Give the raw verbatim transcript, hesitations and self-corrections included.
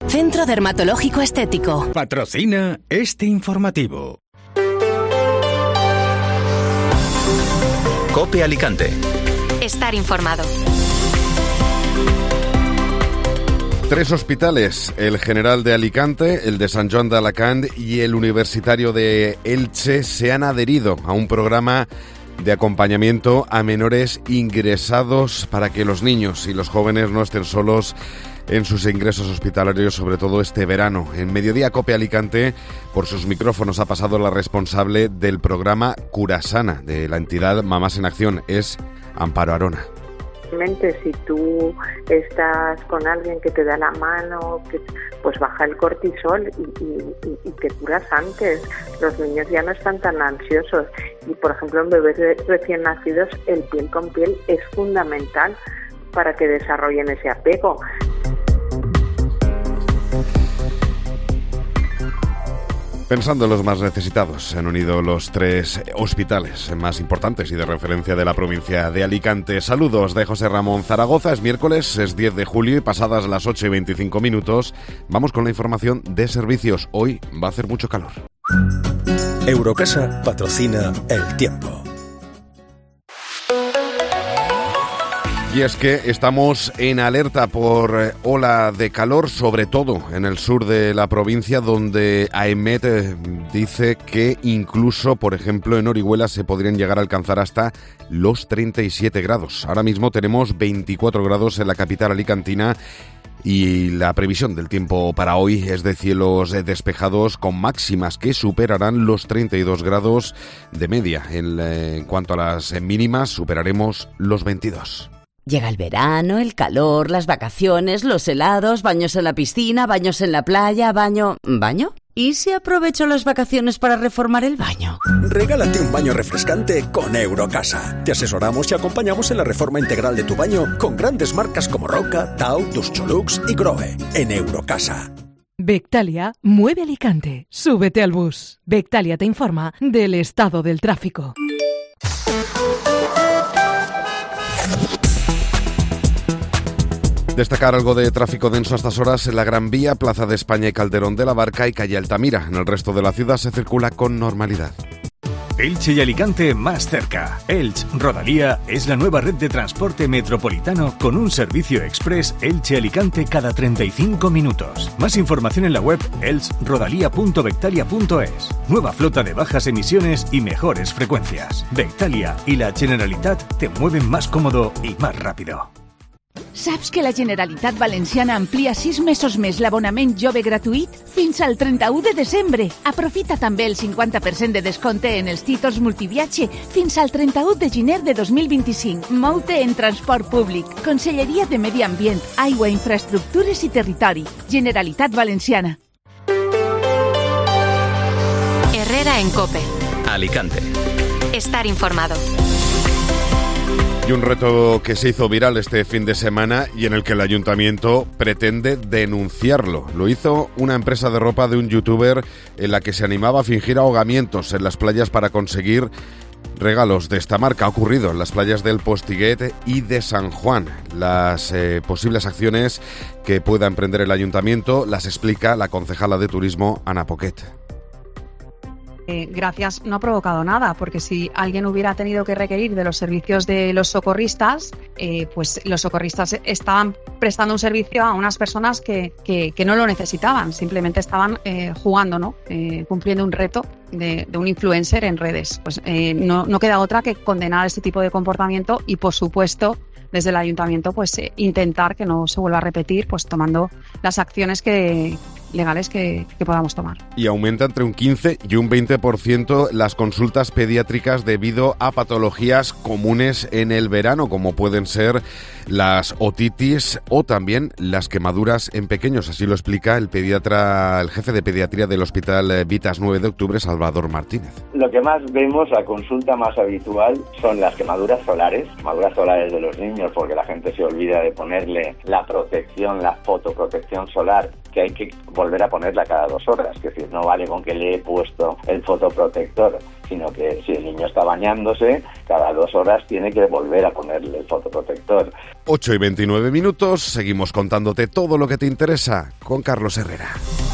Centro Dermatológico Estético. Patrocina este informativo. COPE Alicante. Estar informado. Tres hospitales, el General de Alicante, el de Sant Joan d'Alacant y el Universitario de Elche, se han adherido a un programa de acompañamiento a menores ingresados para que los niños y los jóvenes no estén solos en sus ingresos hospitalarios, sobre todo este verano. En Mediodía COPE Alicante, por sus micrófonos ha pasado la responsable del programa Curasana de la entidad Mamás en Acción, es Amparo Arona. Si tú estás con alguien que te da la mano, que, pues baja el cortisol y, y, y te curas antes. Los niños ya no están tan ansiosos y, por ejemplo, en bebés recién nacidos el piel con piel es fundamental para que desarrollen ese apego. Pensando en los más necesitados, se han unido los tres hospitales más importantes y de referencia de la provincia de Alicante. Saludos de José Ramón Zaragoza. Es miércoles, es diez de julio y pasadas las ocho y veinticinco minutos, vamos con la información de servicios. Hoy va a hacer mucho calor. Eurocasa patrocina el tiempo. Y es que estamos en alerta por ola de calor, sobre todo en el sur de la provincia, donde AEMET dice que incluso, por ejemplo, en Orihuela se podrían llegar a alcanzar hasta los treinta y siete grados. Ahora mismo tenemos veinticuatro grados en la capital alicantina y la previsión del tiempo para hoy es de cielos despejados con máximas que superarán los treinta y dos grados de media. En, en cuanto a las mínimas, superaremos los veintidós. Llega el verano, el calor, las vacaciones, los helados, baños en la piscina, baños en la playa, baño... ¿Baño? ¿Y si aprovecho las vacaciones para reformar el baño? Regálate un baño refrescante con Eurocasa. Te asesoramos y acompañamos en la reforma integral de tu baño con grandes marcas como Roca, Tau, Duscholux y Grohe. En Eurocasa. Bectalia mueve Alicante. Súbete al bus. Bectalia te informa del estado del tráfico. Destacar algo de tráfico denso a estas horas en la Gran Vía, Plaza de España y Calderón de la Barca y calle Altamira. En el resto de la ciudad se circula con normalidad. Elche y Alicante más cerca. Elche Rodalía es la nueva red de transporte metropolitano con un servicio express Elche-Alicante cada treinta y cinco minutos. Más información en la web elche rodalía punto bectalia punto es. Nueva flota de bajas emisiones y mejores frecuencias. Bectalia y la Generalitat te mueven más cómodo y más rápido. Saps que la Generalitat Valenciana amplia sis mesos més l'abonament jove gratuït fins al trenta-u de desembre. Aprofita també el cinquanta per cent de descompte en els títols multiviatge fins al trenta-u de gener de dos mil vint-i-cinc. Mou-te en transport públic. Conselleria de Medi Ambient, Aigua, Infraestructures i Territori. Generalitat Valenciana. Herrera en COPE. Alicante. Estar informado. Y un reto que se hizo viral este fin de semana y en el que el ayuntamiento pretende denunciarlo. Lo hizo una empresa de ropa de un youtuber en la que se animaba a fingir ahogamientos en las playas para conseguir regalos de esta marca. Ha ocurrido en las playas del Postiguet y de San Juan. Las eh, posibles acciones que pueda emprender el ayuntamiento las explica la concejala de turismo, Ana Poquet. Eh, gracias no ha provocado nada, porque si alguien hubiera tenido que requerir de los servicios de los socorristas, eh, pues los socorristas estaban prestando un servicio a unas personas que, que, que no lo necesitaban, simplemente estaban eh, jugando, ¿no? Eh, cumpliendo un reto de, de un influencer en redes. Pues eh, no, no queda otra que condenar este tipo de comportamiento y, por supuesto, desde el ayuntamiento, pues eh, intentar que no se vuelva a repetir, pues tomando las acciones que legales que, que podamos tomar. Y aumenta entre un quince y un veinte por ciento las consultas pediátricas debido a patologías comunes en el verano, como pueden ser las otitis o también las quemaduras en pequeños. Así lo explica el pediatra, el jefe de pediatría del Hospital Vitas nueve de octubre, Salvador Martínez. Lo que más vemos, la consulta más habitual, son las quemaduras solares, quemaduras solares de los niños, porque la gente se olvida de ponerle la protección, la fotoprotección solar, que hay que volver a ponerla cada dos horas. Es decir, no vale con que le he puesto el fotoprotector, sino que si el niño está bañándose, cada dos horas tiene que volver a ponerle el fotoprotector. ocho y veintinueve minutos, seguimos contándote todo lo que te interesa con Carlos Herrera.